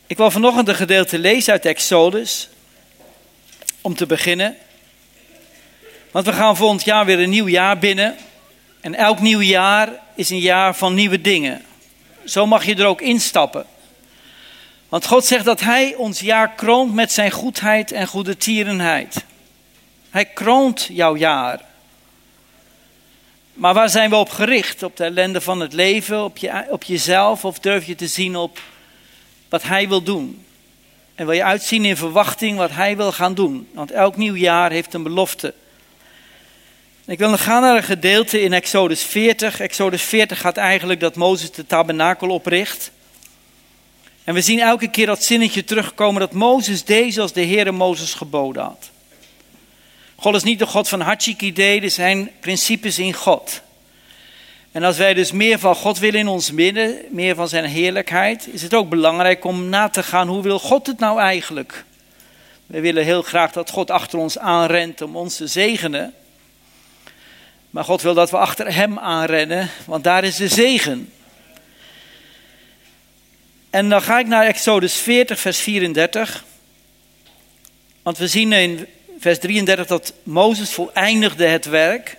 Ik wil vanochtend een gedeelte lezen uit Exodus, om te beginnen. Want we gaan volgend jaar weer een nieuw jaar binnen. En elk nieuw jaar is een jaar van nieuwe dingen. Zo mag je er ook instappen. Want God zegt dat hij ons jaar kroont met zijn goedheid en goedertierenheid. Hij kroont jouw jaar. Maar waar zijn we op gericht? Op de ellende van het leven, op jezelf? Of durf je te zien op wat hij wil doen? En wil je uitzien in verwachting wat hij wil gaan doen? Want elk nieuw jaar heeft een belofte. Ik wil nog gaan naar een gedeelte in Exodus 40. Exodus 40 gaat eigenlijk dat Mozes de tabernakel opricht. En we zien elke keer dat zinnetje terugkomen dat Mozes deed zoals de Heere Mozes geboden had. God is niet de God van hartstikke-idee, er zijn principes in God. En als wij dus meer van God willen in ons midden, meer van zijn heerlijkheid, is het ook belangrijk om na te gaan, hoe wil God het nou eigenlijk? We willen heel graag dat God achter ons aanrent om ons te zegenen. Maar God wil dat we achter hem aanrennen, want daar is de zegen. En dan ga ik naar Exodus 40, vers 34. Want we zien in vers 33 dat Mozes voleindigde het werk.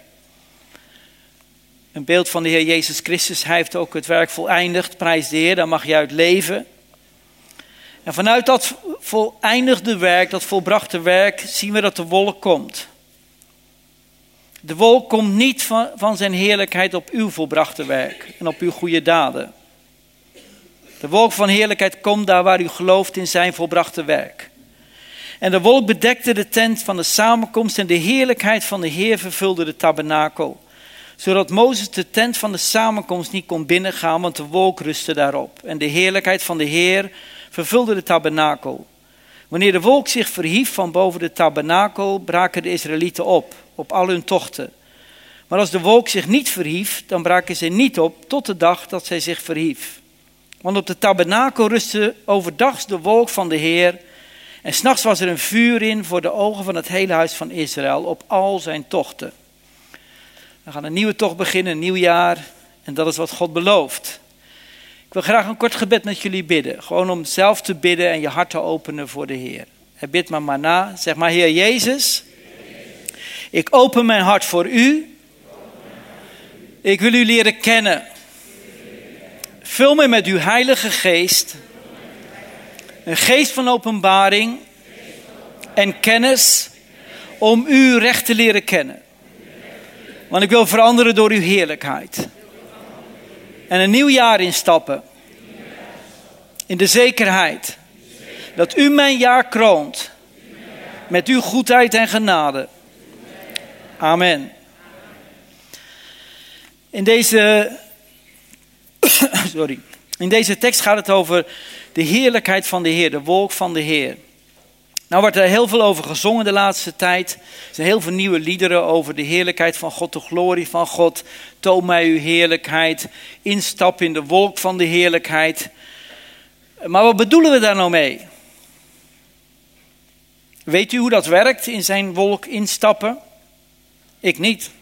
Een beeld van de Heer Jezus Christus. Hij heeft ook het werk voleindigd. Prijs de Heer, daar mag je uit leven. En vanuit dat voleindigde werk, dat volbrachte werk, zien we dat de wolk komt. De wolk komt niet van zijn heerlijkheid op uw volbrachte werk en op uw goede daden. De wolk van heerlijkheid komt daar waar u gelooft in zijn volbrachte werk. En de wolk bedekte de tent van de samenkomst en de heerlijkheid van de Heer vervulde de tabernakel. Zodat Mozes de tent van de samenkomst niet kon binnengaan, want de wolk rustte daarop. En de heerlijkheid van de Heer vervulde de tabernakel. Wanneer de wolk zich verhief van boven de tabernakel, braken de Israëlieten op al hun tochten. Maar als de wolk zich niet verhief, dan braken ze niet op tot de dag dat zij zich verhief. Want op de tabernakel rustte overdags de wolk van de Heer. En 's nachts was er een vuur in voor de ogen van het hele huis van Israël op al zijn tochten. We gaan een nieuwe tocht beginnen, een nieuw jaar. En dat is wat God belooft. Ik wil graag een kort gebed met jullie bidden. Gewoon om zelf te bidden en je hart te openen voor de Heer. Bid maar na. Zeg maar, Heer Jezus, ik open mijn hart voor u. Ik wil u leren kennen. Vul me met uw heilige geest. Een geest van openbaring en kennis om u recht te leren kennen. Want ik wil veranderen door uw heerlijkheid. En een nieuw jaar instappen. In de zekerheid dat u mijn jaar kroont met uw goedheid en genade. Amen. In deze tekst gaat het over de heerlijkheid van de Heer, de wolk van de Heer. Nou wordt er heel veel over gezongen de laatste tijd. Er zijn heel veel nieuwe liederen over de heerlijkheid van God, de glorie van God. Toon mij uw heerlijkheid, instap in de wolk van de heerlijkheid. Maar wat bedoelen we daar nou mee? Weet u hoe dat werkt, in zijn wolk instappen? Ik niet.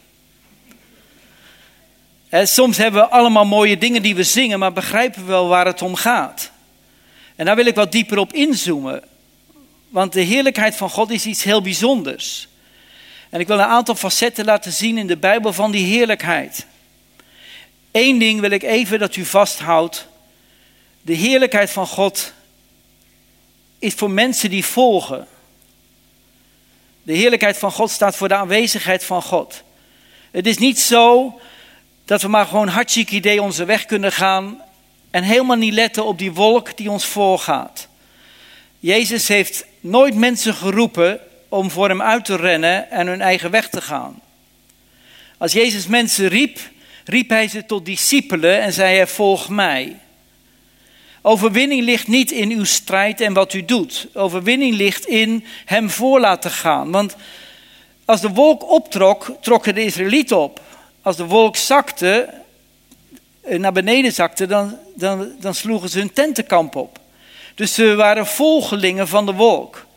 Soms hebben we allemaal mooie dingen die we zingen, maar begrijpen we wel waar het om gaat. En daar wil ik wat dieper op inzoomen. Want de heerlijkheid van God is iets heel bijzonders. En ik wil een aantal facetten laten zien in de Bijbel van die heerlijkheid. Eén ding wil ik even dat u vasthoudt. De heerlijkheid van God is voor mensen die volgen. De heerlijkheid van God staat voor de aanwezigheid van God. Het is niet zo dat we maar gewoon hartstikke idee onze weg kunnen gaan en helemaal niet letten op die wolk die ons voorgaat. Jezus heeft nooit mensen geroepen om voor hem uit te rennen en hun eigen weg te gaan. Als Jezus mensen riep hij ze tot discipelen en zei hij, volg mij. Overwinning ligt niet in uw strijd en wat u doet. Overwinning ligt in hem voor laten gaan. Want als de wolk optrok, trokken de Israëlieten op. Als de wolk zakte, naar beneden zakte, dan sloegen ze hun tentenkamp op. Dus ze waren volgelingen van de wolk.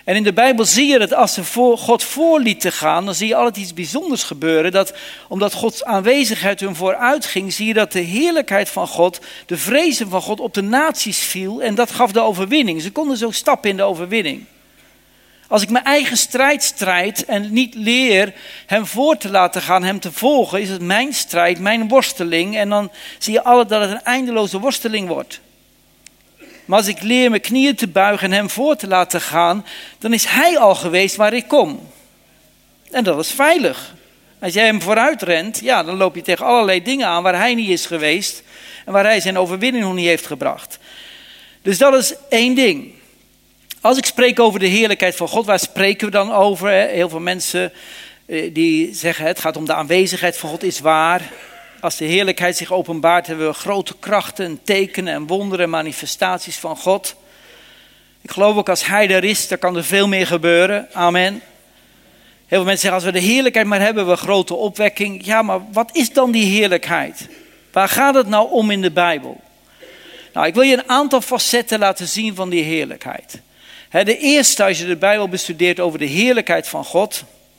En in de Bijbel zie je dat als ze voor God voorlieten gaan, dan zie je altijd iets bijzonders gebeuren. Dat omdat Gods aanwezigheid hun vooruit ging, zie je dat de heerlijkheid van God, de vrezen van God op de naties viel. En dat gaf de overwinning. Ze konden zo stappen in de overwinning. Als ik mijn eigen strijd en niet leer hem voor te laten gaan, hem te volgen, is het mijn strijd, mijn worsteling. En dan zie je altijd dat het een eindeloze worsteling wordt. Maar als ik leer mijn knieën te buigen en hem voor te laten gaan, dan is hij al geweest waar ik kom. En dat is veilig. Als jij hem vooruit rent, ja, dan loop je tegen allerlei dingen aan waar hij niet is geweest. En waar hij zijn overwinning nog niet heeft gebracht. Dus dat is één ding. Als ik spreek over de heerlijkheid van God, waar spreken we dan over? Heel veel mensen die zeggen het gaat om de aanwezigheid van God, is waar. Als de heerlijkheid zich openbaart, hebben we grote krachten, tekenen en wonderen, manifestaties van God. Ik geloof ook als hij er is, dan kan er veel meer gebeuren. Amen. Heel veel mensen zeggen, als we de heerlijkheid maar hebben, we grote opwekking. Ja, maar wat is dan die heerlijkheid? Waar gaat het nou om in de Bijbel? Nou, ik wil je een aantal facetten laten zien van die heerlijkheid. De eerste, als je de Bijbel bestudeert over de heerlijkheid van God.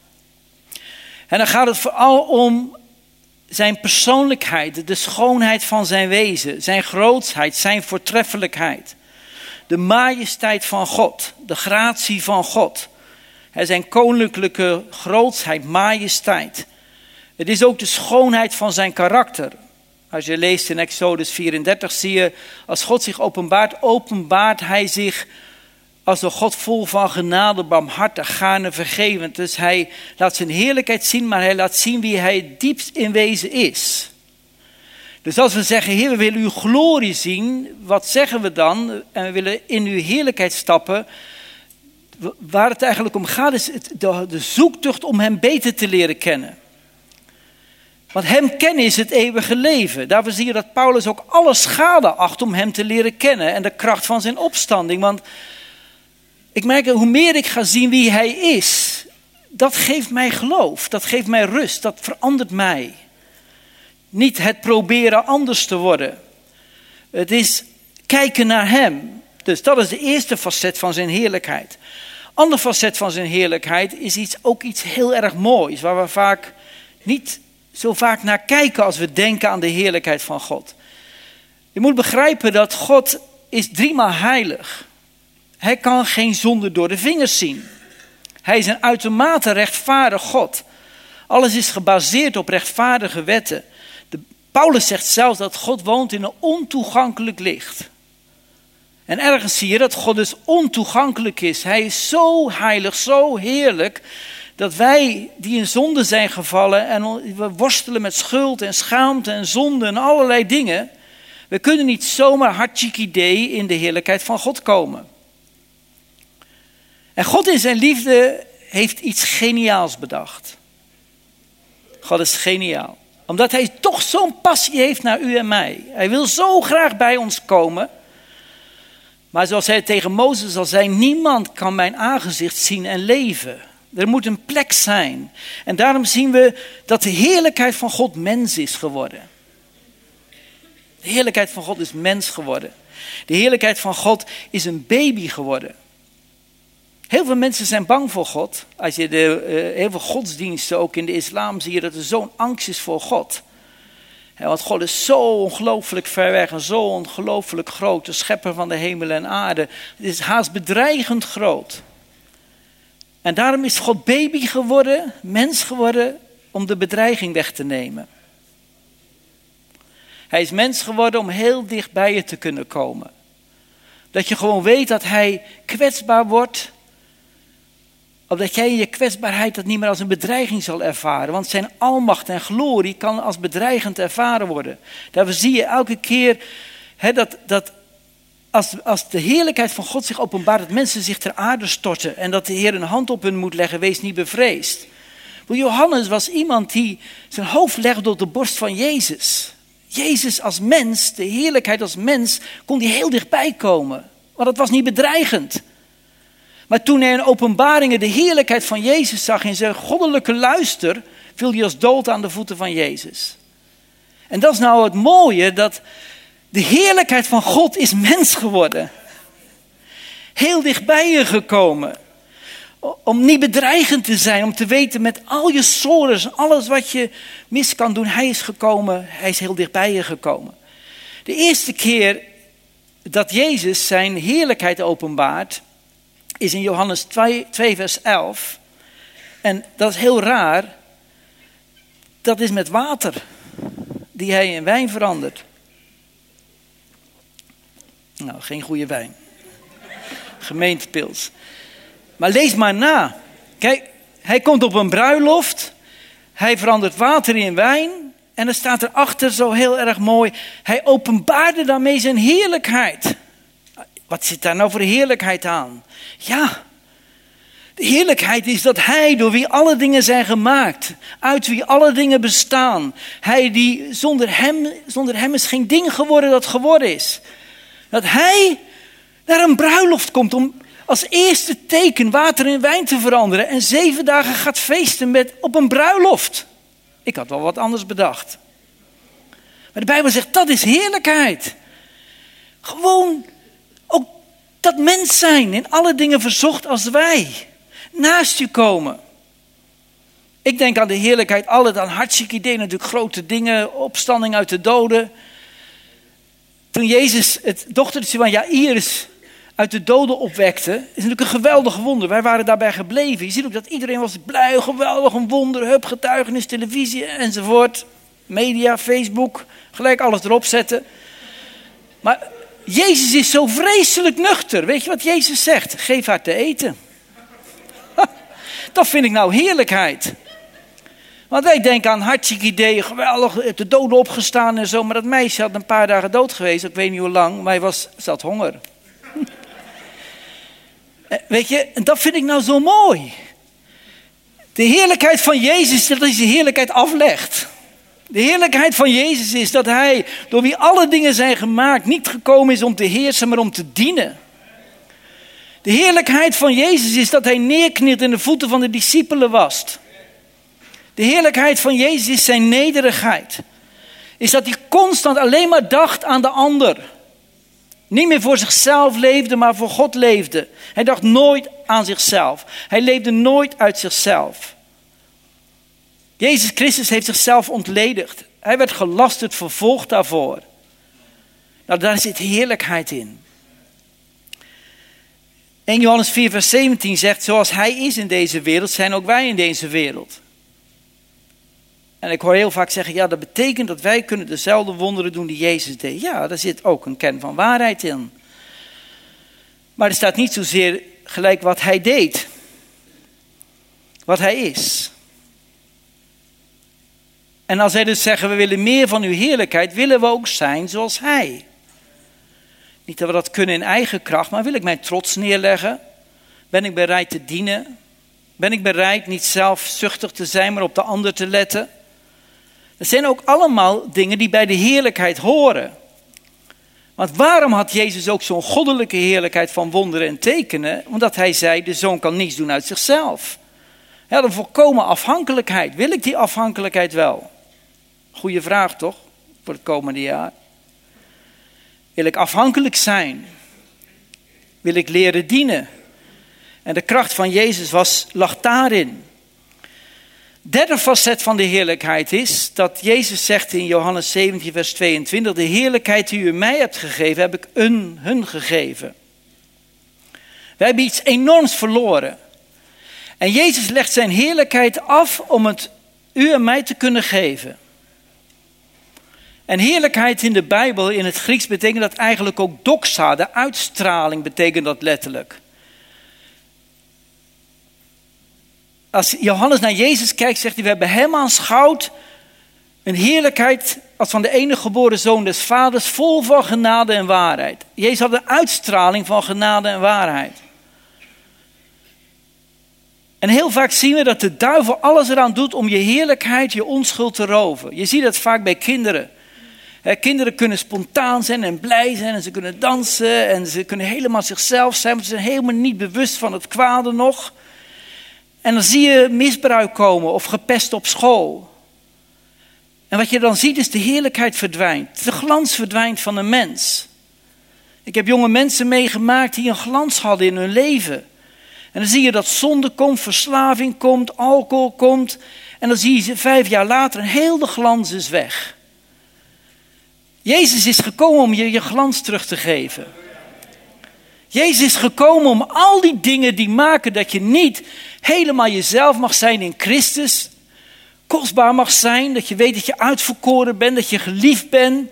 En dan gaat het vooral om zijn persoonlijkheid, de schoonheid van zijn wezen, zijn grootsheid, zijn voortreffelijkheid. De majesteit van God, de gratie van God. Zijn koninklijke grootsheid, majesteit. Het is ook de schoonheid van zijn karakter. Als je leest in Exodus 34 zie je, als God zich openbaart, openbaart hij zich als een God vol van genade, barmhartig, gaarne, vergevend. Dus hij laat zijn heerlijkheid zien, maar hij laat zien wie hij diepst in wezen is. Dus als we zeggen, Heer, we willen uw glorie zien, wat zeggen we dan? En we willen in uw heerlijkheid stappen. Waar het eigenlijk om gaat is de zoektocht om hem beter te leren kennen. Want hem kennen is het eeuwige leven. Daarvoor zie je dat Paulus ook alle schade acht om hem te leren kennen. En de kracht van zijn opstanding. Want ik merk, hoe meer ik ga zien wie hij is, dat geeft mij geloof, dat geeft mij rust, dat verandert mij. Niet het proberen anders te worden. Het is kijken naar hem. Dus dat is de eerste facet van zijn heerlijkheid. Ander facet van zijn heerlijkheid is ook iets heel erg moois, waar we vaak niet zo vaak naar kijken als we denken aan de heerlijkheid van God. Je moet begrijpen dat God is 3-maal heilig. Hij kan geen zonde door de vingers zien. Hij is een uitermate rechtvaardig God. Alles is gebaseerd op rechtvaardige wetten. Paulus zegt zelfs dat God woont in een ontoegankelijk licht. En ergens zie je dat God dus ontoegankelijk is. Hij is zo heilig, zo heerlijk, dat wij die in zonde zijn gevallen en we worstelen met schuld en schaamte en zonde en allerlei dingen. We kunnen niet zomaar hartstikke in de heerlijkheid van God komen. En God in zijn liefde heeft iets geniaals bedacht. God is geniaal. Omdat hij toch zo'n passie heeft naar u en mij. Hij wil zo graag bij ons komen. Maar zoals hij tegen Mozes al zei, niemand kan mijn aangezicht zien en leven. Er moet een plek zijn. En daarom zien we dat de heerlijkheid van God mens is geworden. De heerlijkheid van God is mens geworden. De heerlijkheid van God is een baby geworden. Heel veel mensen zijn bang voor God. Als je heel veel godsdiensten, ook in de islam, zie je dat er zo'n angst is voor God. Want God is zo ongelooflijk ver weg en zo ongelooflijk groot. De schepper van de hemel en aarde. Het is haast bedreigend groot. En daarom is God baby geworden, mens geworden, om de bedreiging weg te nemen. Hij is mens geworden om heel dicht bij je te kunnen komen. Dat je gewoon weet dat hij kwetsbaar wordt. Opdat jij in je kwetsbaarheid dat niet meer als een bedreiging zal ervaren. Want zijn almacht en glorie kan als bedreigend ervaren worden. Daarvoor zie je elke keer dat als de heerlijkheid van God zich openbaart, dat mensen zich ter aarde storten. En dat de Heer een hand op hun moet leggen, wees niet bevreesd. Johannes was iemand die zijn hoofd legde op de borst van Jezus. Jezus als mens, de heerlijkheid als mens, kon die heel dichtbij komen. Want het was niet bedreigend. Maar toen hij in openbaringen de heerlijkheid van Jezus zag in zijn goddelijke luister, viel hij als dood aan de voeten van Jezus. En dat is nou het mooie, dat de heerlijkheid van God is mens geworden. Heel dichtbij je gekomen. Om niet bedreigend te zijn, om te weten met al je sores, alles wat je mis kan doen. Hij is gekomen, hij is heel dichtbij je gekomen. De eerste keer dat Jezus zijn heerlijkheid openbaart, is in Johannes 2 vers 11. En dat is heel raar. Dat is met water, die hij in wijn verandert. Nou, geen goede wijn. Gemeentepils. Maar lees maar na. Kijk, hij komt op een bruiloft. Hij verandert water in wijn. En dan staat erachter zo heel erg mooi. Hij openbaarde daarmee zijn heerlijkheid. Wat zit daar nou voor heerlijkheid aan? Ja, de heerlijkheid is dat hij, door wie alle dingen zijn gemaakt, uit wie alle dingen bestaan. Hij die zonder hem is geen ding geworden dat geworden is. Dat hij naar een bruiloft komt om als eerste teken water in wijn te veranderen. En 7 dagen gaat feesten op een bruiloft. Ik had wel wat anders bedacht. Maar de Bijbel zegt, dat is heerlijkheid. Gewoon ook dat mens zijn, in alle dingen verzocht als wij. Naast je komen. Ik denk aan de heerlijkheid, altijd aan hartstikke idee, natuurlijk grote dingen, opstanding uit de doden. Toen Jezus het dochtertje van Jaïrus uit de doden opwekte, is natuurlijk een geweldig wonder. Wij waren daarbij gebleven. Je ziet ook dat iedereen was blij, geweldig, een wonder, hup, getuigenis, televisie enzovoort. Media, Facebook, gelijk alles erop zetten. Maar Jezus is zo vreselijk nuchter. Weet je wat Jezus zegt? Geef haar te eten. Dat vind ik nou heerlijkheid. Want wij denken aan hartstikke ideeën, geweldig, de doden opgestaan en zo. Maar dat meisje had een paar dagen dood geweest, ik weet niet hoe lang, maar ze had honger. Weet je, en dat vind ik nou zo mooi. De heerlijkheid van Jezus, dat is de heerlijkheid aflegt. De heerlijkheid van Jezus is dat hij, door wie alle dingen zijn gemaakt, niet gekomen is om te heersen, maar om te dienen. De heerlijkheid van Jezus is dat hij neerknielt en de voeten van de discipelen wast. De heerlijkheid van Jezus is zijn nederigheid. Is dat hij constant alleen maar dacht aan de ander. Niet meer voor zichzelf leefde, maar voor God leefde. Hij dacht nooit aan zichzelf. Hij leefde nooit uit zichzelf. Jezus Christus heeft zichzelf ontledigd. Hij werd gelasterd, vervolgd daarvoor. Nou, daar zit heerlijkheid in. 1 Johannes 4 vers 17 zegt, zoals hij is in deze wereld, zijn ook wij in deze wereld. En ik hoor heel vaak zeggen, ja, dat betekent dat wij kunnen dezelfde wonderen doen die Jezus deed. Ja, daar zit ook een kern van waarheid in. Maar er staat niet zozeer gelijk wat hij deed. Wat hij is. En als hij dus zeggen, we willen meer van uw heerlijkheid, willen we ook zijn zoals hij. Niet dat we dat kunnen in eigen kracht, maar wil ik mijn trots neerleggen? Ben ik bereid te dienen? Ben ik bereid niet zelfzuchtig te zijn, maar op de ander te letten? Dat zijn ook allemaal dingen die bij de heerlijkheid horen. Want waarom had Jezus ook zo'n goddelijke heerlijkheid van wonderen en tekenen? Omdat hij zei, de zoon kan niets doen uit zichzelf. Hij had een volkomen afhankelijkheid. Wil ik die afhankelijkheid wel? Goeie vraag toch, voor het komende jaar. Wil ik afhankelijk zijn? Wil ik leren dienen? En de kracht van Jezus lag daarin. Derde facet van de heerlijkheid is dat Jezus zegt in Johannes 17 vers 22... de heerlijkheid die u mij hebt gegeven, heb ik hun gegeven. We hebben iets enorms verloren. En Jezus legt zijn heerlijkheid af om het u en mij te kunnen geven. En heerlijkheid in de Bijbel, in het Grieks, betekent dat eigenlijk ook doxa, de uitstraling betekent dat letterlijk. Als Johannes naar Jezus kijkt, zegt hij, we hebben hem aanschouwd, een heerlijkheid als van de enige geboren zoon des vaders, vol van genade en waarheid. Jezus had een uitstraling van genade en waarheid. En heel vaak zien we dat de duivel alles eraan doet om je heerlijkheid, je onschuld te roven. Je ziet dat vaak bij kinderen. Kinderen kunnen spontaan zijn en blij zijn en ze kunnen dansen en ze kunnen helemaal zichzelf zijn, maar ze zijn helemaal niet bewust van het kwade nog. En dan zie je misbruik komen of gepest op school. En wat je dan ziet is de heerlijkheid verdwijnt. De glans verdwijnt van een mens. Ik heb jonge mensen meegemaakt die een glans hadden in hun leven. En dan zie je dat zonde komt, verslaving komt, alcohol komt. En dan zie je ze 5 jaar later en heel de glans is weg. Jezus is gekomen om je glans terug te geven. Jezus is gekomen om al die dingen die maken dat je niet helemaal jezelf mag zijn in Christus. Kostbaar mag zijn, dat je weet dat je uitverkoren bent, dat je geliefd bent.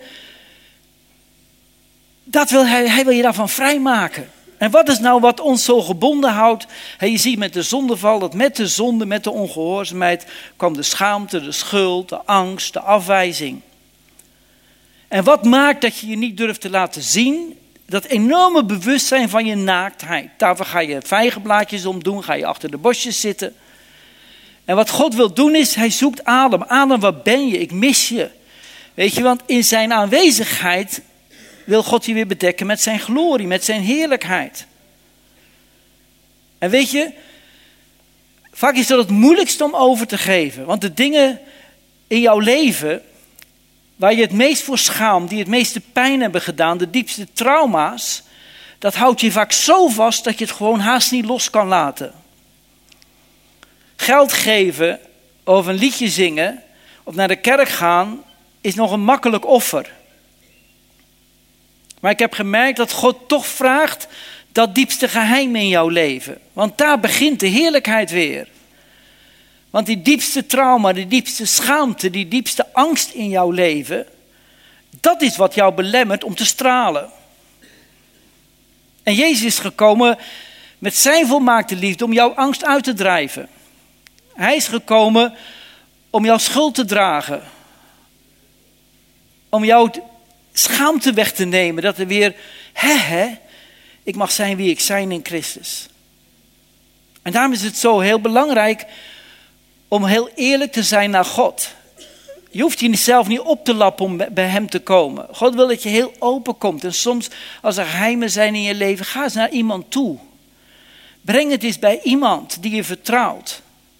Dat wil hij wil je daarvan vrijmaken. En wat is nou wat ons zo gebonden houdt? Je ziet met de zondeval dat met de zonde, met de ongehoorzaamheid kwam de schaamte, de schuld, de angst, de afwijzing. En wat maakt dat je je niet durft te laten zien? Dat enorme bewustzijn van je naaktheid. Daarvoor ga je vijgenblaadjes omdoen, ga je achter de bosjes zitten. En wat God wil doen is, hij zoekt Adam. Adam, waar ben je? Ik mis je. Weet je, want in zijn aanwezigheid wil God je weer bedekken met zijn glorie, met zijn heerlijkheid. En weet je, vaak is dat het moeilijkste om over te geven. Want de dingen in jouw leven waar je het meest voor schaamt, die het meeste pijn hebben gedaan, de diepste trauma's, dat houdt je vaak zo vast dat je het gewoon haast niet los kan laten. Geld geven of een liedje zingen of naar de kerk gaan is nog een makkelijk offer. Maar ik heb gemerkt dat God toch vraagt dat diepste geheim in jouw leven. Want daar begint de heerlijkheid weer. Want die diepste trauma, die diepste schaamte, die diepste angst in jouw leven, dat is wat jou belemmert om te stralen. En Jezus is gekomen met zijn volmaakte liefde om jouw angst uit te drijven. Hij is gekomen om jouw schuld te dragen. Om jouw schaamte weg te nemen. Dat er weer, ik mag zijn wie ik zijn in Christus. En daarom is het zo heel belangrijk om heel eerlijk te zijn naar God. Je hoeft jezelf niet op te lappen om bij hem te komen. God wil dat je heel open komt. En soms als er geheimen zijn in je leven, ga eens naar iemand toe. Breng het eens bij iemand die je vertrouwt.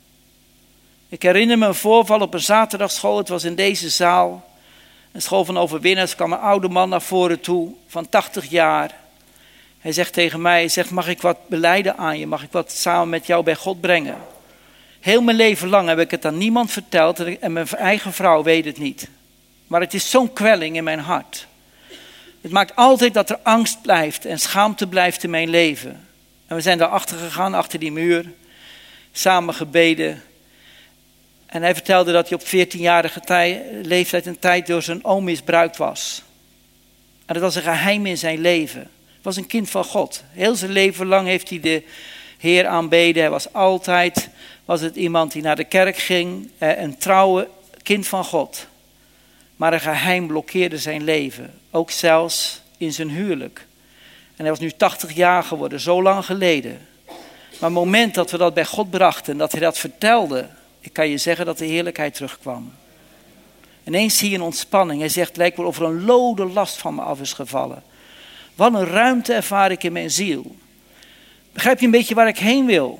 Ik herinner me een voorval op een zaterdagschool. Het was in deze zaal. Een school van overwinnaars. Er kwam een oude man naar voren toe van 80 jaar. Hij zegt tegen mij, mag ik wat belijden aan je? Mag ik wat samen met jou bij God brengen? Heel mijn leven lang heb ik het aan niemand verteld en mijn eigen vrouw weet het niet. Maar het is zo'n kwelling in mijn hart. Het maakt altijd dat er angst blijft en schaamte blijft in mijn leven. En we zijn daarachter gegaan, achter die muur, samen gebeden. En hij vertelde dat hij op 14-jarige leeftijd een tijd door zijn oom misbruikt was. En dat was een geheim in zijn leven. Het was een kind van God. Heel zijn leven lang heeft hij de Heer aanbeden. Hij was het iemand die naar de kerk ging, een trouwe kind van God. Maar een geheim blokkeerde zijn leven, ook zelfs in zijn huwelijk. En hij was nu 80 jaar geworden, zo lang geleden. Maar het moment dat we dat bij God brachten en dat hij dat vertelde, ik kan je zeggen dat de heerlijkheid terugkwam. Ineens zie je een ontspanning. Hij zegt, het lijkt wel of er een lode last van me af is gevallen. Wat een ruimte ervaar ik in mijn ziel. Begrijp je een beetje waar ik heen wil?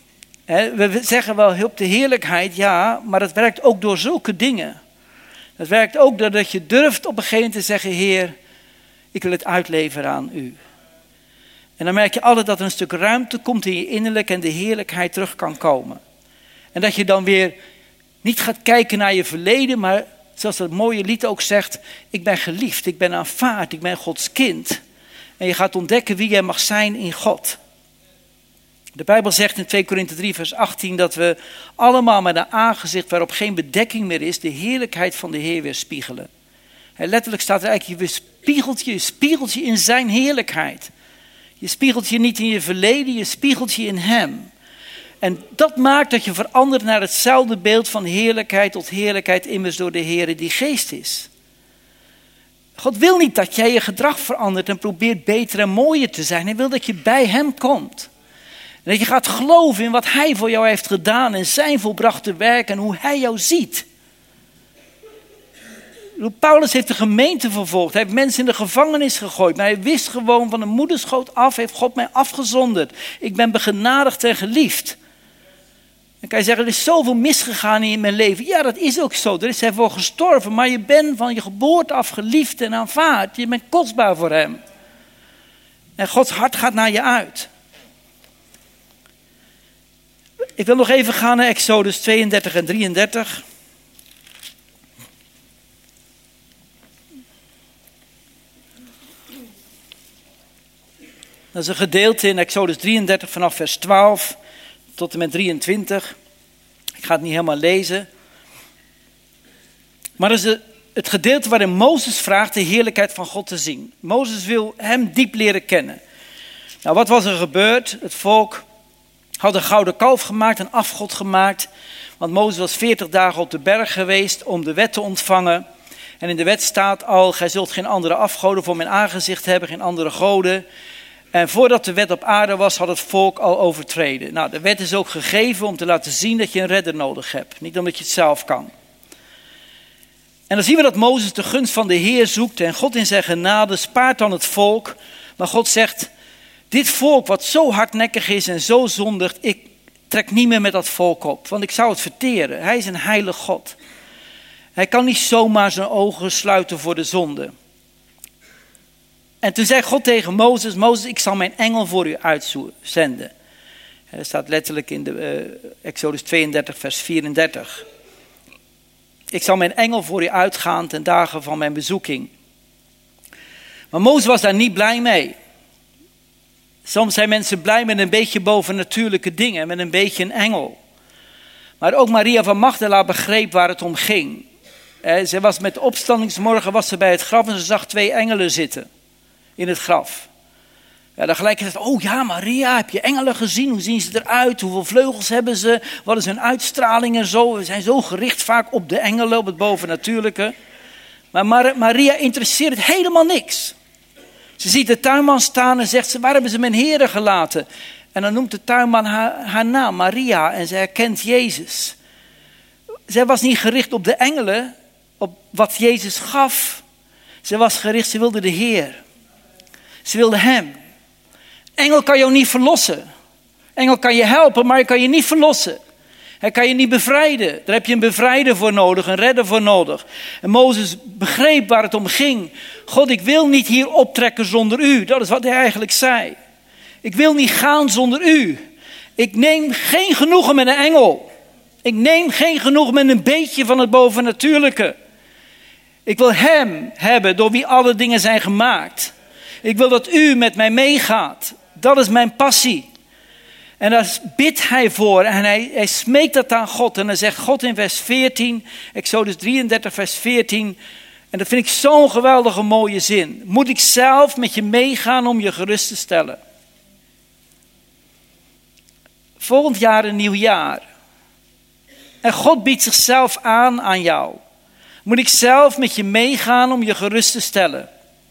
We zeggen wel op de heerlijkheid, ja, maar het werkt ook door zulke dingen. Het werkt ook doordat je durft op een gegeven moment te zeggen, Heer, ik wil het uitleveren aan u. En dan merk je altijd dat er een stuk ruimte komt in je innerlijk en de heerlijkheid terug kan komen. En dat je dan weer niet gaat kijken naar je verleden, maar zoals dat mooie lied ook zegt, ik ben geliefd, ik ben aanvaard, ik ben Gods kind. En je gaat ontdekken wie jij mag zijn in God. De Bijbel zegt in 2 Korinthe 3 vers 18 dat we allemaal met een aangezicht waarop geen bedekking meer is, de heerlijkheid van de Heer weerspiegelen. Letterlijk staat er eigenlijk, je spiegelt je in zijn heerlijkheid. Je spiegelt je niet in je verleden, je spiegelt je in hem. En dat maakt dat je verandert naar hetzelfde beeld van heerlijkheid tot heerlijkheid, immers door de Heer die geest is. God wil niet dat jij je gedrag verandert en probeert beter en mooier te zijn. Hij wil dat je bij hem komt. En dat je gaat geloven in wat hij voor jou heeft gedaan en zijn volbrachte werk en hoe hij jou ziet. Paulus heeft de gemeente vervolgd. Hij heeft mensen in de gevangenis gegooid. Maar hij wist gewoon van de moederschoot af heeft God mij afgezonderd. Ik ben begenadigd en geliefd. Dan kan je zeggen, er is zoveel misgegaan in mijn leven. Ja, dat is ook zo. Er is hij voor gestorven. Maar je bent van je geboorte af geliefd en aanvaard. Je bent kostbaar voor hem. En Gods hart gaat naar je uit. Ik wil nog even gaan naar Exodus 32 en 33. Dat is een gedeelte in Exodus 33 vanaf vers 12 tot en met 23. Ik ga het niet helemaal lezen. Maar dat is het gedeelte waarin Mozes vraagt de heerlijkheid van God te zien. Mozes wil hem diep leren kennen. Nou, wat was er gebeurd? Het volk had een gouden kalf gemaakt, een afgod gemaakt. Want Mozes was 40 dagen op de berg geweest om de wet te ontvangen. En in de wet staat al, gij zult geen andere afgoden voor mijn aangezicht hebben, geen andere goden. En voordat de wet op aarde was, had het volk al overtreden. Nou, de wet is ook gegeven om te laten zien dat je een redder nodig hebt. Niet omdat je het zelf kan. En dan zien we dat Mozes de gunst van de Heer zoekt en God in zijn genade spaart dan het volk. Maar God zegt, dit volk wat zo hardnekkig is en zo zondigt, ik trek niet meer met dat volk op. Want ik zou het verteren. Hij is een heilig God. Hij kan niet zomaar zijn ogen sluiten voor de zonde. En toen zei God tegen Mozes, Mozes, ik zal mijn engel voor u uitzenden. Dat staat letterlijk in de Exodus 32 vers 34. Ik zal mijn engel voor u uitgaan ten dagen van mijn bezoeking. Maar Mozes was daar niet blij mee. Soms zijn mensen blij met een beetje bovennatuurlijke dingen, met een beetje een engel. Maar ook Maria van Magdala begreep waar het om ging. Ze was met de opstandingsmorgen was ze bij het graf en ze zag 2 engelen zitten in het graf. Ja, dan gelijk is het, oh ja Maria, heb je engelen gezien? Hoe zien ze eruit? Hoeveel vleugels hebben ze? Wat is hun uitstraling en zo? We zijn zo gericht vaak op de engelen, op het bovennatuurlijke. Maar Maria interesseert het helemaal niks. Ze ziet de tuinman staan en zegt ze, waar hebben ze mijn heren gelaten? En dan noemt de tuinman haar naam, Maria, en ze herkent Jezus. Zij was niet gericht op de engelen, op wat Jezus gaf. Ze was gericht, ze wilde de Heer. Ze wilde hem. Engel kan jou niet verlossen. Engel kan je helpen, maar hij kan je niet verlossen. Hij kan je niet bevrijden. Daar heb je een bevrijder voor nodig, een redder voor nodig. En Mozes begreep waar het om ging. God, ik wil niet hier optrekken zonder u. Dat is wat hij eigenlijk zei. Ik wil niet gaan zonder u. Ik neem geen genoegen met een engel. Ik neem geen genoegen met een beetje van het bovennatuurlijke. Ik wil hem hebben door wie alle dingen zijn gemaakt. Ik wil dat u met mij meegaat. Dat is mijn passie. En daar bidt hij voor en hij smeekt dat aan God. En dan zegt God in vers 14, Exodus 33 vers 14. En dat vind ik zo'n geweldige mooie zin. Moet ik zelf met je meegaan om je gerust te stellen? Volgend jaar een nieuw jaar. En God biedt zichzelf aan jou. Moet ik zelf met je meegaan om je gerust te stellen?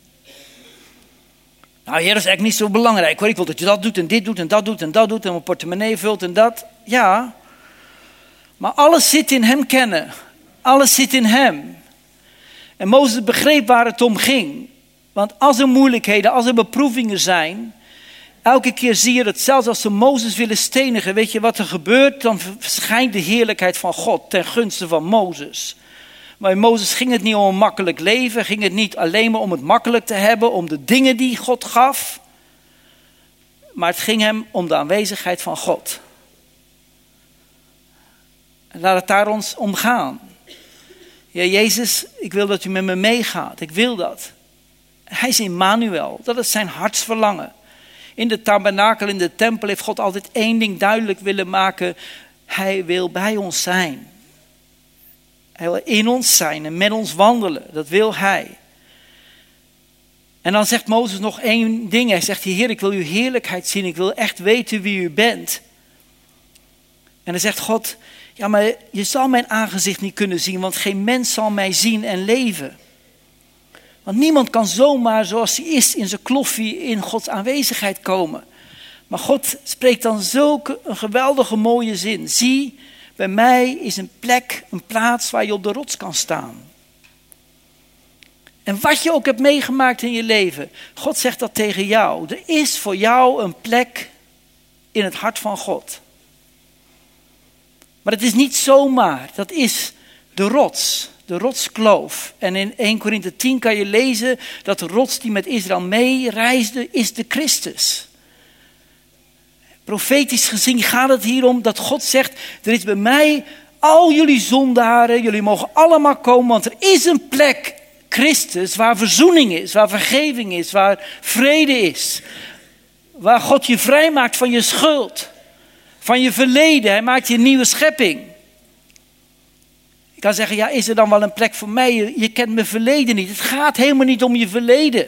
Nou Heer, dat is eigenlijk niet zo belangrijk hoor. Ik wil dat je dat doet en dit doet en dat doet en dat doet en mijn portemonnee vult en dat. Ja, maar alles zit in hem kennen. Alles zit in hem. En Mozes begreep waar het om ging. Want als er moeilijkheden, als er beproevingen zijn, elke keer zie je dat zelfs als ze Mozes willen stenigen, weet je wat er gebeurt? Dan verschijnt de heerlijkheid van God ten gunste van Mozes. Maar in Mozes ging het niet om een makkelijk leven, ging het niet alleen maar om het makkelijk te hebben, om de dingen die God gaf. Maar het ging hem om de aanwezigheid van God. En laat het daar ons om gaan. Ja, Jezus, ik wil dat u met me meegaat. Ik wil dat. Hij is Immanuel. Dat is zijn hartsverlangen. In de tabernakel, in de tempel heeft God altijd één ding duidelijk willen maken. Hij wil bij ons zijn. Hij wil in ons zijn en met ons wandelen. Dat wil hij. En dan zegt Mozes nog één ding. Hij zegt, Heer, ik wil uw heerlijkheid zien. Ik wil echt weten wie u bent. En dan zegt God, ja, maar je zal mijn aangezicht niet kunnen zien, want geen mens zal mij zien en leven. Want niemand kan zomaar zoals hij is in zijn kloffie in Gods aanwezigheid komen. Maar God spreekt dan zulke een geweldige mooie zin. Zie, bij mij is een plek, een plaats waar je op de rots kan staan. En wat je ook hebt meegemaakt in je leven, God zegt dat tegen jou. Er is voor jou een plek in het hart van God. Maar het is niet zomaar, dat is de rotskloof. En in 1 Korinthe 10 kan je lezen dat de rots die met Israël meereisde is de Christus. Profetisch gezien gaat het hier om dat God zegt, er is bij mij al jullie zondaren, jullie mogen allemaal komen, want er is een plek, Christus, waar verzoening is, waar vergeving is, waar vrede is. Waar God je vrijmaakt van je schuld, van je verleden. Hij maakt je een nieuwe schepping. Ik kan zeggen, ja, is er dan wel een plek voor mij? Je kent mijn verleden niet. Het gaat helemaal niet om je verleden.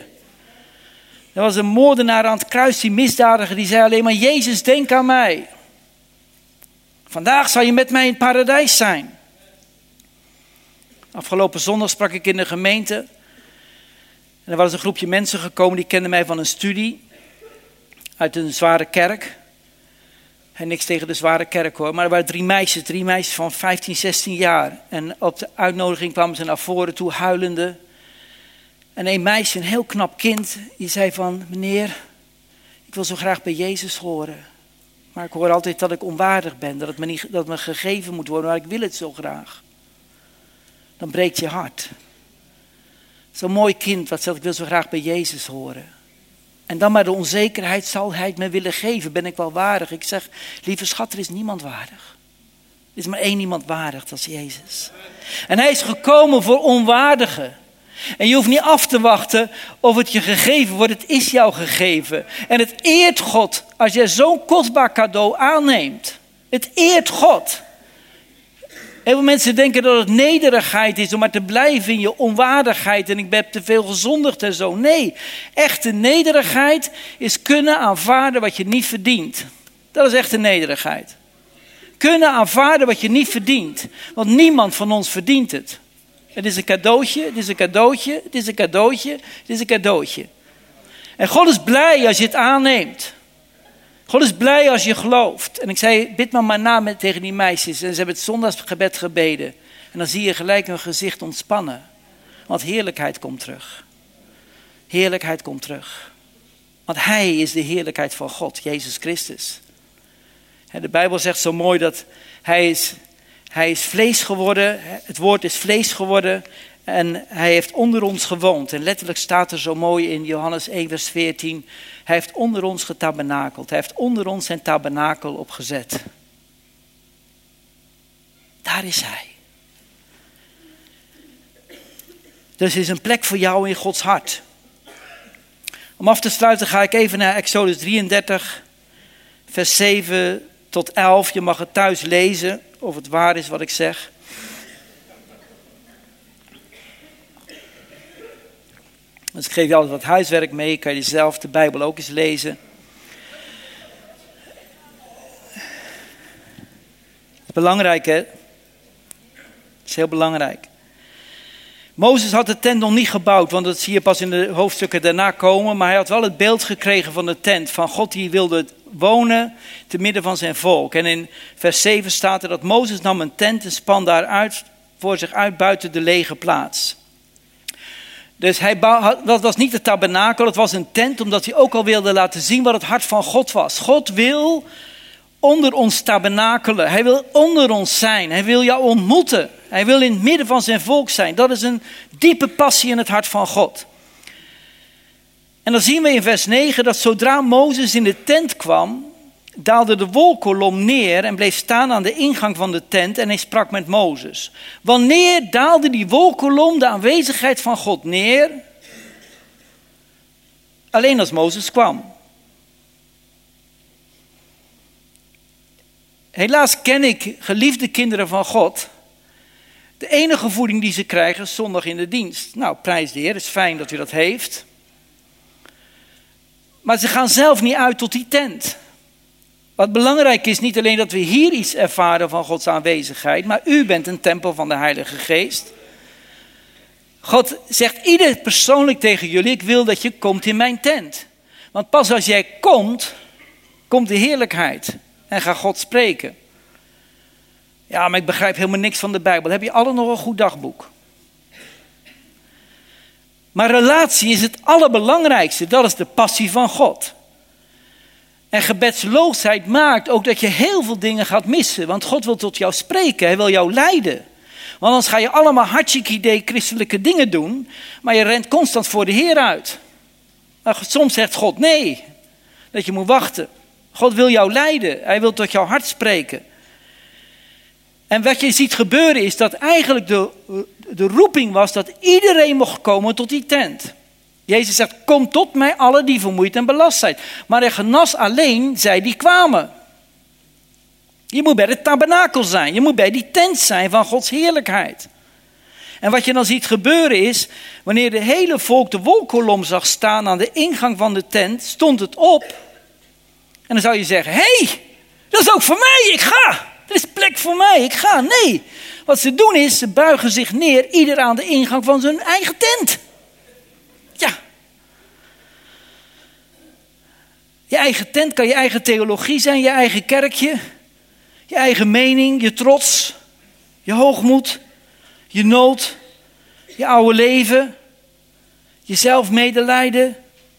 Er was een moordenaar aan het kruis, die misdadiger, die zei alleen maar, Jezus, denk aan mij. Vandaag zal je met mij in het paradijs zijn. Afgelopen zondag sprak ik in de gemeente. En er was een groepje mensen gekomen, die kenden mij van een studie. Uit een zware kerk. En niks tegen de zware kerk hoor. Maar er waren drie meisjes van 15, 16 jaar. En op de uitnodiging kwamen ze naar voren toe huilende. En een meisje, een heel knap kind, die zei van, meneer, ik wil zo graag bij Jezus horen. Maar ik hoor altijd dat ik onwaardig ben, dat het me gegeven moet worden, maar ik wil het zo graag. Dan breekt je hart. Zo'n mooi kind wat zegt, ik wil zo graag bij Jezus horen. En dan maar de onzekerheid, zal hij het me willen geven, ben ik wel waardig? Ik zeg, lieve schat, er is niemand waardig. Er is maar één iemand waardig, dat is Jezus. En hij is gekomen voor onwaardigen. En je hoeft niet af te wachten of het je gegeven wordt. Het is jou gegeven. En het eert God als jij zo'n kostbaar cadeau aanneemt. Het eert God. Heel veel mensen denken dat het nederigheid is om maar te blijven in je onwaardigheid. En ik heb te veel gezondigd en zo. Nee, echte nederigheid is kunnen aanvaarden wat je niet verdient. Dat is echte nederigheid. Kunnen aanvaarden wat je niet verdient. Want niemand van ons verdient het. Het is een cadeautje, het is een cadeautje, het is een cadeautje, het is een cadeautje. En God is blij als je het aanneemt. God is blij als je gelooft. En ik zei, bid maar na tegen die meisjes. En ze hebben het zondagsgebed gebeden. En dan zie je gelijk hun gezicht ontspannen. Want heerlijkheid komt terug. Heerlijkheid komt terug. Want hij is de heerlijkheid van God, Jezus Christus. De Bijbel zegt zo mooi dat hij is vlees geworden, het woord is vlees geworden en hij heeft onder ons gewoond. En letterlijk staat er zo mooi in Johannes 1 vers 14, hij heeft onder ons getabernakeld. Hij heeft onder ons zijn tabernakel opgezet. Daar is hij. Dus er is een plek voor jou in Gods hart. Om af te sluiten ga ik even naar Exodus 33 vers 7 tot 11. Je mag het thuis lezen. Of het waar is wat ik zeg. Dus ik geef je altijd wat huiswerk mee. Kan je zelf de Bijbel ook eens lezen. Het is belangrijk, hè? Het is heel belangrijk. Mozes had de tent nog niet gebouwd, want dat zie je pas in de hoofdstukken daarna komen. Maar hij had wel het beeld gekregen van de tent, van God die wilde wonen te midden van zijn volk. En in vers 7 staat er dat Mozes nam een tent en span daaruit voor zich uit buiten de lege plaats. Dus dat was niet de tabernakel, het was een tent, omdat hij ook al wilde laten zien wat het hart van God was. God wil onder ons tabernakelen, hij wil onder ons zijn, hij wil jou ontmoeten. Hij wil in het midden van zijn volk zijn. Dat is een diepe passie in het hart van God. En dan zien we in vers 9 dat zodra Mozes in de tent kwam, daalde de wolkolom neer en bleef staan aan de ingang van de tent en hij sprak met Mozes. Wanneer daalde die wolkolom de aanwezigheid van God neer? Alleen als Mozes kwam. Helaas ken ik geliefde kinderen van God. De enige voeding die ze krijgen is zondag in de dienst. Nou, prijs de Heer, het is fijn dat u dat heeft. Maar ze gaan zelf niet uit tot die tent. Wat belangrijk is, niet alleen dat we hier iets ervaren van Gods aanwezigheid, maar u bent een tempel van de Heilige Geest. God zegt ieder persoonlijk tegen jullie, ik wil dat je komt in mijn tent. Want pas als jij komt, komt de heerlijkheid en gaat God spreken. Ja, maar ik begrijp helemaal niks van de Bijbel. Heb je allen nog een goed dagboek? Maar relatie is het allerbelangrijkste. Dat is de passie van God. En gebedsloosheid maakt ook dat je heel veel dingen gaat missen. Want God wil tot jou spreken. Hij wil jou leiden. Want anders ga je allemaal hartstikke idee christelijke dingen doen. Maar je rent constant voor de Heer uit. Maar soms zegt God nee. Dat je moet wachten. God wil jou leiden. Hij wil tot jouw hart spreken. En wat je ziet gebeuren is dat eigenlijk de roeping was dat iedereen mocht komen tot die tent. Jezus zegt, kom tot mij alle die vermoeid en belast zijn. Maar er genas alleen zij die kwamen. Je moet bij de tabernakel zijn. Je moet bij die tent zijn van Gods heerlijkheid. En wat je dan ziet gebeuren is, wanneer de hele volk de wolkolom zag staan aan de ingang van de tent, stond het op. En dan zou je zeggen, hé, dat is ook voor mij, ik ga. Er is plek voor mij, ik ga. Nee, wat ze doen is, ze buigen zich neer, ieder aan de ingang van zijn eigen tent. Ja. Je eigen tent kan je eigen theologie zijn, je eigen kerkje, je eigen mening, je trots, je hoogmoed, je nood, je oude leven, je zelfmedelijden,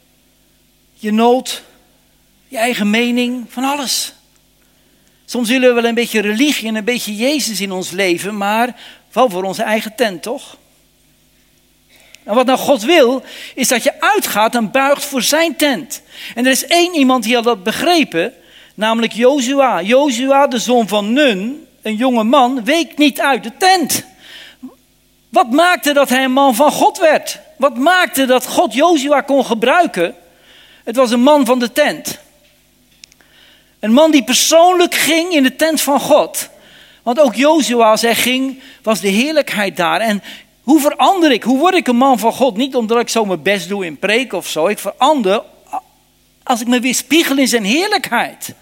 je nood, je eigen mening, van alles. Soms willen we wel een beetje religie en een beetje Jezus in ons leven, maar wel voor onze eigen tent, toch? En wat nou God wil, is dat je uitgaat en buigt voor zijn tent. En er is één iemand die had dat begrepen, namelijk Jozua. Jozua, de zoon van Nun, een jonge man, week niet uit de tent. Wat maakte dat hij een man van God werd? Wat maakte dat God Jozua kon gebruiken? Het was een man van de tent. Een man die persoonlijk ging in de tent van God. Want ook Jozua, als hij ging, was de heerlijkheid daar. En hoe verander ik? Hoe word ik een man van God? Niet omdat ik zo mijn best doe in preek of zo. Ik verander als ik me weer spiegel in zijn heerlijkheid.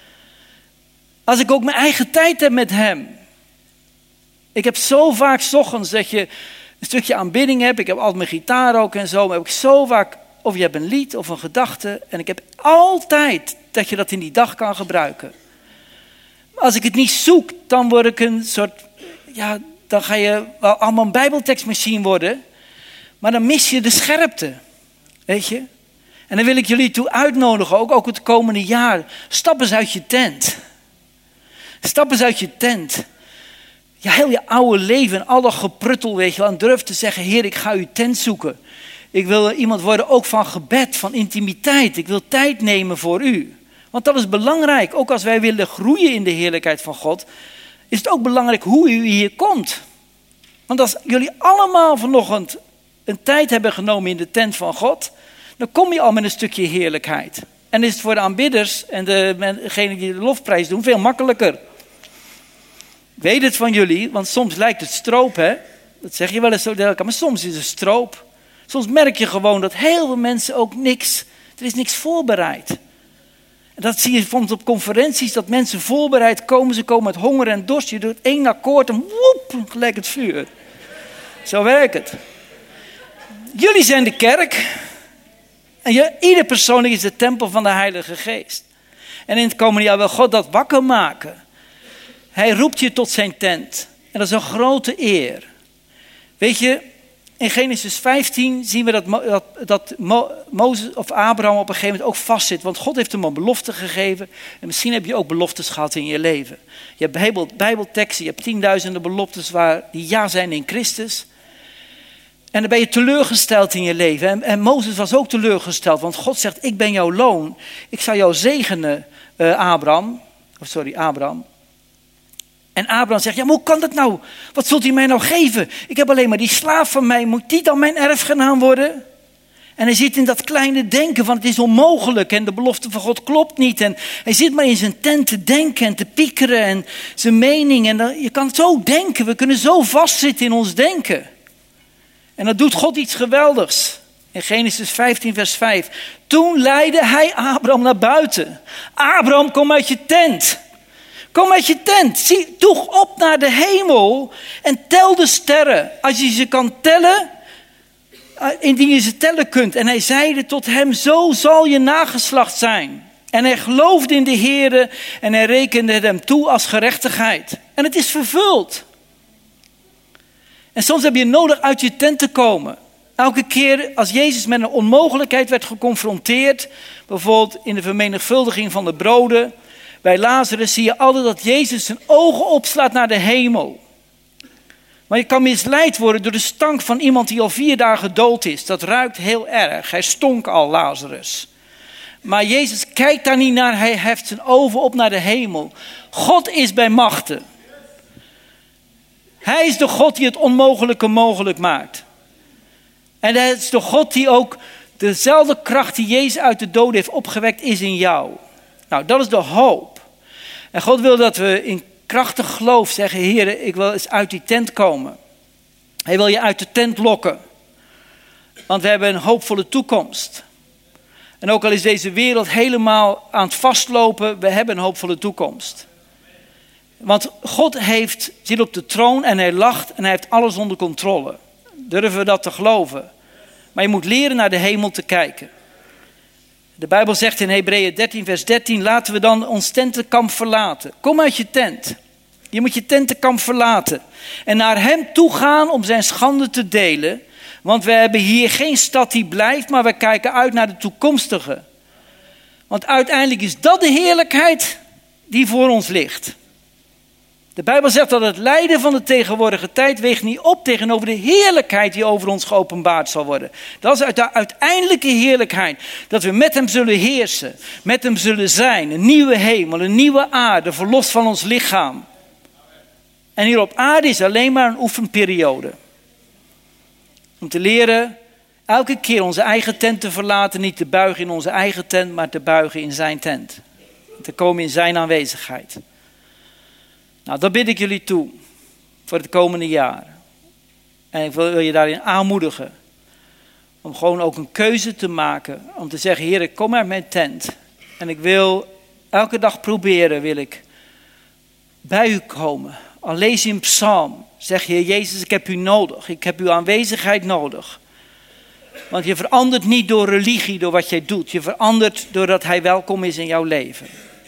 Als ik ook mijn eigen tijd heb met hem. Ik heb zo vaak 's ochtends dat je een stukje aanbidding hebt. Ik heb altijd mijn gitaar ook en zo. Maar heb ik zo vaak, of je hebt een lied of een gedachte. En ik heb altijd dat je dat in die dag kan gebruiken. Als ik het niet zoek, dan word ik een soort, ja, dan ga je wel allemaal een bijbeltekstmachine worden. Maar dan mis je de scherpte, weet je. En dan wil ik jullie toe uitnodigen, ook het komende jaar. Stap eens uit je tent. Stap eens uit je tent. Ja, heel je oude leven en alle gepruttel, weet je wel. En durf te zeggen, Heer, ik ga uw tent zoeken. Ik wil iemand worden ook van gebed, van intimiteit. Ik wil tijd nemen voor u. Want dat is belangrijk. Ook als wij willen groeien in de heerlijkheid van God, is het ook belangrijk hoe u hier komt. Want als jullie allemaal vanochtend een tijd hebben genomen in de tent van God, dan kom je al met een stukje heerlijkheid. En is het voor de aanbidders en degenen die de lofprijs doen veel makkelijker. Ik weet het van jullie, want soms lijkt het stroop, hè. Dat zeg je wel eens zo tegen elkaar, maar soms is het stroop. Soms merk je gewoon dat heel veel mensen ook er is niks voorbereid. En dat zie je soms op conferenties, dat mensen voorbereid komen. Ze komen met honger en dorst. Je doet 1 akkoord en woep, gelijk het vuur. Zo werkt het. Jullie zijn de kerk. En ieder persoonlijk is de tempel van de Heilige Geest. En in het komende jaar wil God dat wakker maken. Hij roept je tot zijn tent. En dat is een grote eer. Weet je, in Genesis 15 zien we dat Mozes of Abraham op een gegeven moment ook vastzit. Want God heeft hem een belofte gegeven. En misschien heb je ook beloftes gehad in je leven. Je hebt bijbelteksten, je hebt 10.000 beloftes die ja zijn in Christus. En dan ben je teleurgesteld in je leven. En Mozes was ook teleurgesteld. Want God zegt, ik ben jouw loon. Ik zal jou zegenen, Abraham. En Abraham zegt, ja, maar hoe kan dat nou? Wat zult u mij nou geven? Ik heb alleen maar die slaaf van mij. Moet die dan mijn erfgenaam worden? En hij zit in dat kleine denken van het is onmogelijk. En de belofte van God klopt niet. En hij zit maar in zijn tent te denken en te piekeren. En zijn mening. En je kan zo denken. We kunnen zo vastzitten in ons denken. En dan doet God iets geweldigs. In Genesis 15 vers 5. Toen leidde hij Abraham naar buiten. Abraham, kom uit je tent. Kom uit je tent, toeg op naar de hemel en tel de sterren. Als je ze kan tellen, indien je ze tellen kunt. En hij zeide tot hem, zo zal je nageslacht zijn. En hij geloofde in de Heere en hij rekende het hem toe als gerechtigheid. En het is vervuld. En soms heb je nodig uit je tent te komen. Elke keer als Jezus met een onmogelijkheid werd geconfronteerd, bijvoorbeeld in de vermenigvuldiging van de broden, bij Lazarus zie je altijd dat Jezus zijn ogen opslaat naar de hemel. Maar je kan misleid worden door de stank van iemand die al 4 dagen dood is. Dat ruikt heel erg. Hij stonk al, Lazarus. Maar Jezus kijkt daar niet naar. Hij heft zijn ogen op naar de hemel. God is bij machten. Hij is de God die het onmogelijke mogelijk maakt. En hij is de God die ook dezelfde kracht die Jezus uit de doden heeft opgewekt is in jou. Nou, dat is de hoop. En God wil dat we in krachtig geloof zeggen, Heer, ik wil eens uit die tent komen. Hij wil je uit de tent lokken. Want we hebben een hoopvolle toekomst. En ook al is deze wereld helemaal aan het vastlopen, we hebben een hoopvolle toekomst. Want God zit op de troon en hij lacht en hij heeft alles onder controle. Durven we dat te geloven? Maar je moet leren naar de hemel te kijken. De Bijbel zegt in Hebreeën 13 vers 13, laten we dan ons tentenkamp verlaten. Kom uit je tent. Je moet je tentenkamp verlaten. En naar hem toe gaan om zijn schande te delen. Want we hebben hier geen stad die blijft, maar we kijken uit naar de toekomstige. Want uiteindelijk is dat de heerlijkheid die voor ons ligt. De Bijbel zegt dat het lijden van de tegenwoordige tijd weegt niet op tegenover de heerlijkheid die over ons geopenbaard zal worden. Dat is de uiteindelijke heerlijkheid. Dat we met hem zullen heersen, met hem zullen zijn. Een nieuwe hemel, een nieuwe aarde, verlost van ons lichaam. En hier op aarde is alleen maar een oefenperiode. Om te leren elke keer onze eigen tent te verlaten, niet te buigen in onze eigen tent, maar te buigen in zijn tent. Te komen in zijn aanwezigheid. Nou, dat bid ik jullie toe voor het komende jaar. En ik wil je daarin aanmoedigen. Om gewoon ook een keuze te maken. Om te zeggen, Heer, ik kom uit mijn tent. En ik wil elke dag proberen, wil ik bij u komen. Al lees je een psalm, zeg je, Jezus, ik heb u nodig. Ik heb uw aanwezigheid nodig. Want je verandert niet door religie, door wat jij doet. Je verandert doordat hij welkom is in jouw leven.